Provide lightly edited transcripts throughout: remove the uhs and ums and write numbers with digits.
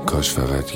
کاش فقط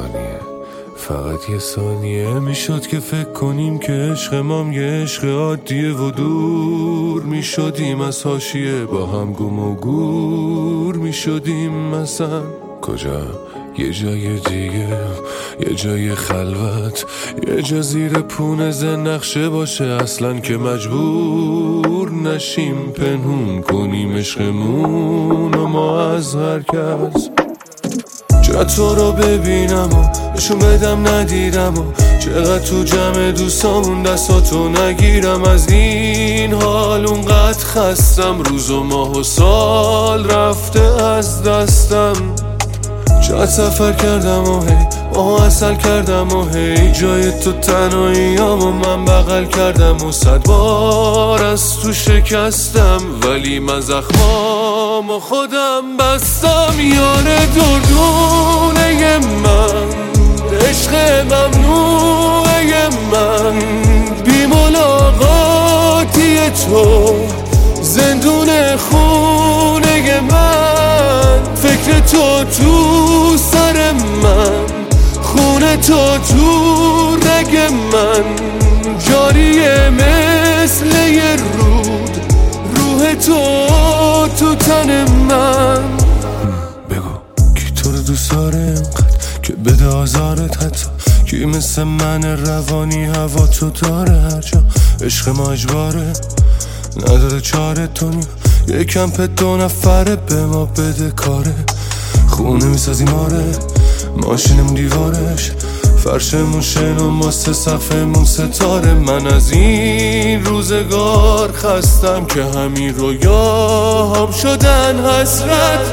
یه ثانیه میشد که فکر کنیم که عشق مام یه عشق عادیه و دور میشدیم از حاشیه، با هم گم و گور میشدیم. مثلا کجا؟ یه جای دیگه، یه جای خلوت، یه جا زیر پونه نقشه باشه اصلا که مجبور نشیم پنهون کنیم عشقمون و ما از هر کس. چرا تو رو ببینم و نشون بدم ندیدم و چقدر تو جمع دوستامون دستاتو نگیرم. از این حال اونقدر خستم، روز و ماه و سال رفته از دستم. چقدر سفر کردم و هی ماه اصل کردم و هی جای تو تنهاییام و من بغل کردم و 100 بار از تو شکستم، ولی من زخمام و خودم بستم. یار دردونه من، عشق ممنوعه من، بی ملاقاتی تو زندون خونه من. فکر تو تو سر من، خونه تو تو رگ من، جاریه مثل یه رود، روح تو تو تن من. بگو کی تو رو دوست داره اینقدر که بده آزارت، حتی کی مثل من روانی هوا تو داره. هر جا عشق ما اجباره نداره چاره، دنیا یه کمپ 2 نفره به ما بده کاره. خونه میسازیم آره، ماشینمون دیوارش، فرشمون شن و ما 3 صفحمون ستاره. من از این روزگار خستم که همین رویاهام شدن حسرت.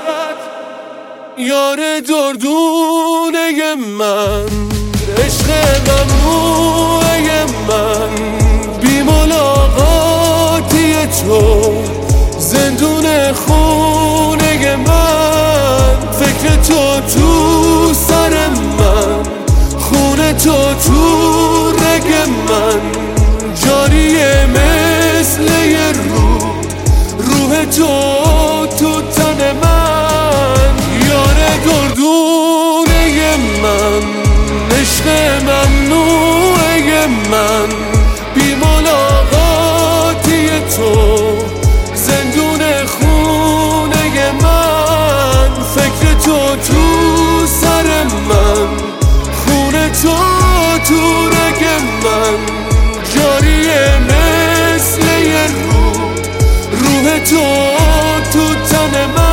یار دردونه من، عشق ممنوعه من، بی ملاقاتی تو زندون خونه من. فکر تو تو سر من، خونه تو تو رگ من، جاریه مثل یه رود، روح تو تو تن من. یار دردونه من، عشق ممنوعه من، بی ملاقاتی تو زندون خونه من. فکر تو تو سر من، خونه تو تو رگ من، جاریه مثل یه رود، روح تو تو تن من.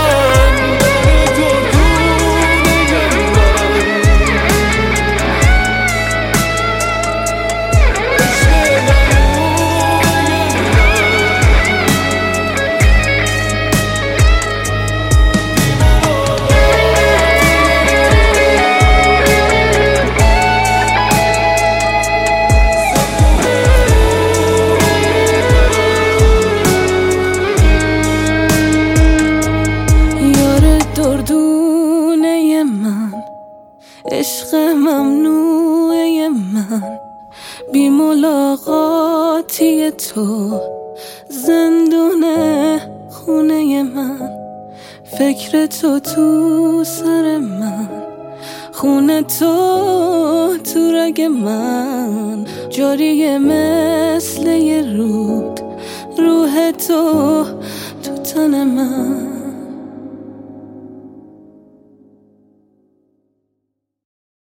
دردونه من، عشق ممنوعه من، بی ملاقاتی تو زندون خونه من. فکر تو تو سر من، خونه تو تو رگ من، جاریه مثل یه رود، روح تو تو تن من.